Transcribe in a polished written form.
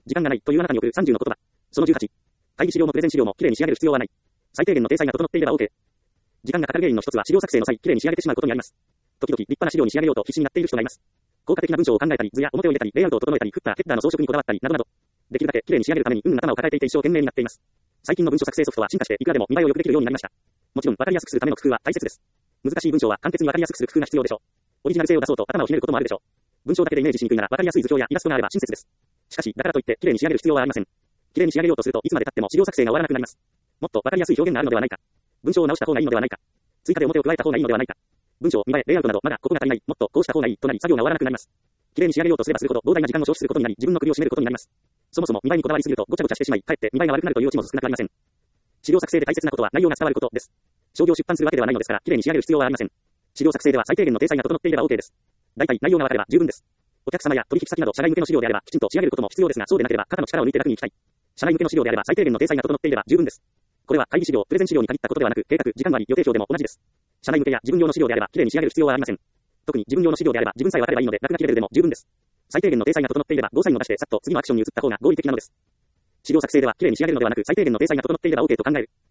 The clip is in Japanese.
時間がないというあなたに送る30の言葉。その18。会議資料もプレゼン資料もきれいに仕上げる必要はない。最低限の体裁が整っていれば OK。時間がかかる原因の一つは資料作成の際、きれいに仕上げてしまうことにあります。時々、立派な資料に仕上げようと必死になっている人がいます。効果的な文章を考えたり、図や表を入れたり、レイアウトを整えたり、フッター、ヘッダーの装飾にこだわったり、などなど。できるだけきれいに仕上げるために、頭を抱えていて一生懸命になっています。最近の文書作成ソフトは進化していくらでも見栄えを良くできるようになりました。もちろん、わかりやすくするための工夫は大切です。難しい文章は簡潔にわかりやすくする工夫が必要でしょう。オリジナル性を出そうと頭をひねることもあるでしょう。文章だけでイメージしにくいならわかりやすい図表やイラストがあれば親切です。しかし、だからといってきれいに仕上げる必要はありません。きれいに仕上げようとするといつまで経っても資料作成が終わらなくなります。もっとわかりやすい表現があるのではないか。文章を直した方がいいのではないか。追加で表を加えた方がいいのではないか。文章、見栄え、レイアウトなど、まだここが足りない、もっとこうした方がいいとなり作業が終わらなくなります。きれいに仕上げようとすればするほど膨大な時間を消費することになり、自分の首を絞めることになります。そもそも見栄えにこだわりすぎるとごちゃごちゃしてしまい、かえって見栄えが悪くなるというオチも少なくありません。資料作成で大切なことは内容が伝わることです。商業出版するわけではないのですから、きれいに仕上げる必要はありません。資料作成では最低限の体裁が整っていれば OK です。大体内容がわかれば十分です。お客様や取引先など社外向けの資料であればきちんと仕上げることも必要ですが、そうでなければ肩の力を抜いて楽に行きたい。社内向けの資料であれば最低限の体裁が整っていれば十分です。これは会議資料、プレゼン資料に限ったことではなく、計画、時間割、予定表でも同じです。社内向けや自分用の資料であればきれいに仕上げる必要はありません。特に自分用の資料であれば自分さえ分かればいいので楽な気レベルでも十分です。最低限の体裁が整っていればゴーサインを出してさっと次のアクションに移った方が合理的なのです。資料作成ではきれいに仕上げるのではなく最低限の体裁が整っていれば OK と考える。